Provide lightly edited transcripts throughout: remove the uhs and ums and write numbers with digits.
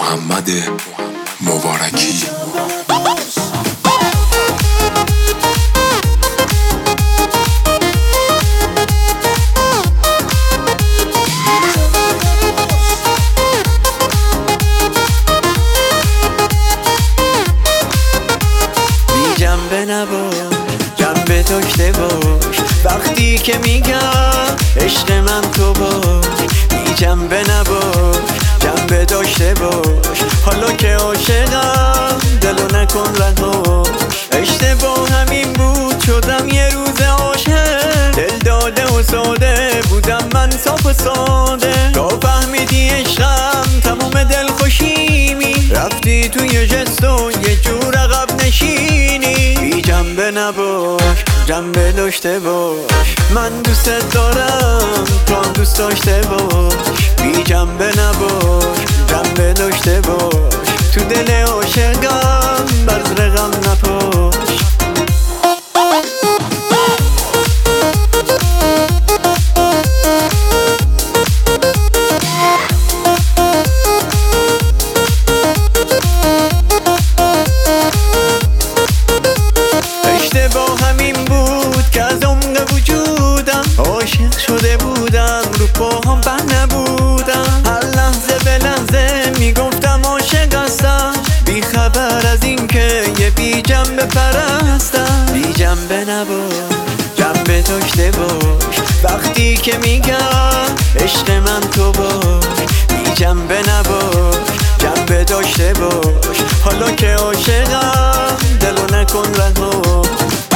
محمد مبارکی. جنبه نباش، جنبه داشته باش وقتی که میگم عشق من تو باش. بی جنبه نباش، جنبه داشته باش حالا که عاشقم دلو نکن رهاش. اشتباه همین بود شدم یه روز عاشق، دل داده و ساده بودم من صاف و ساده. تا فهمیدی عشقم تموم دل خوشیمی، رفتی توی جست و یه جور عقب نشینی. بی جنبه نباش، جنبه داشته باش، من دوست دارم تو هم دوست داشته باش. بی جنبه نباش، جنبه داشته باش، تو دل عاشقم بذر غم نپاش. اشتباه همین بود که از عمق وجودم عاشق شده بودم، رو پاهم بند نبودم. هر لحظه به لحظه میگفتم عاشق هستم، بی خبر از این که یه بی جنبه پرستم. بی جنبه نباش، جنبه داشته باش وقتی که میگم عشق من تو باش. بی جنبه نباش، جنبه داشته باش حالا که عاشقم دلو نکن رها.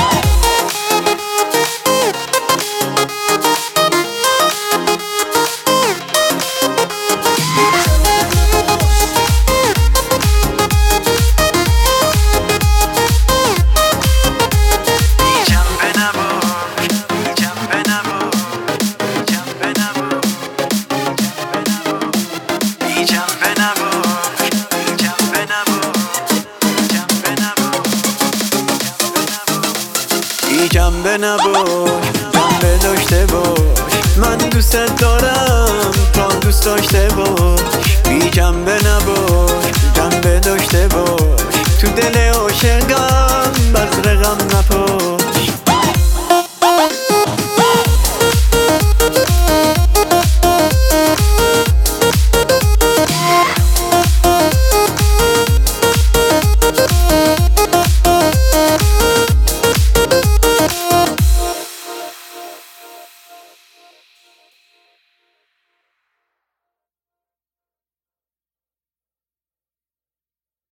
بی جنبه نباش، جنبه داشته باش، من دوست دارم تو هم دوست داشته باش. بی جنبه نباش، جنبه داشته باش، تو دل عاشقم بذر غم نپاش.